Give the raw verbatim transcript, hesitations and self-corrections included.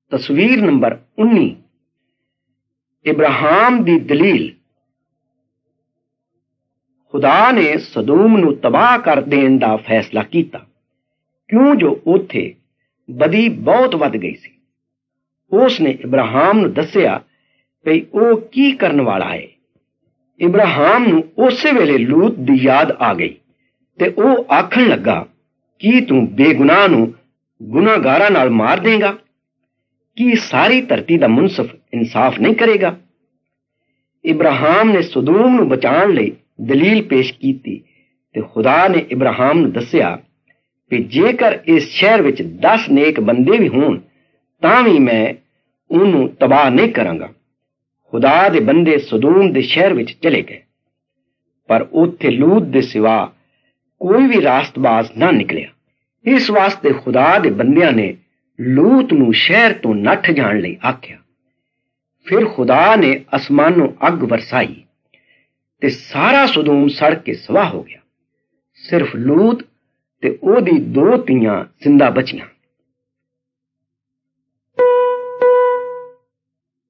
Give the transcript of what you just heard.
तस्वीर नंबर उन्नी। इब्राहिम दी दलील। खुदा ने सदूम नूं तबाह कर देण दा फैसला कीता, क्यों जो उत्थे बदी बहुत वध गई सी। उसने इब्राहिम नूं दस्सिया भई ओ की करन वाला है। इब्राहिम नूं उसे वेले लूत दी याद आ गई ते ओ आखण लगा, की तूं बेगुनाह नूं गुनाहगारां नाल मार देगा? की सारी धरती दा मुनसफ इंसाफ नहीं करेगा? इब्राहिम ने सदूम नूं बचाण लई दलील पेश कीती ते खुदा ने इब्राहिम नूं दस्सिया कि जेकर इस शहर विच दस नेक बंदे भी होण तां भी मैं उहनूं तबाह नहीं करांगा। खुदा दे बंदे सदूम दे शहर विच चले गए, पर उत्थे लूत दे सिवा कोई भी रास्तबाज ना निकलिया। इस वास्ते खुदा दे बंदियां ने लूत नूं शहर तो नठ जाण लई आख्या। फिर खुदा ने आसमानों अग वरसाई ते सारा सदूम सड़ के सवाह हो गया। सिर्फ लूत ते ओदी दो तियां जिंदा बचियां।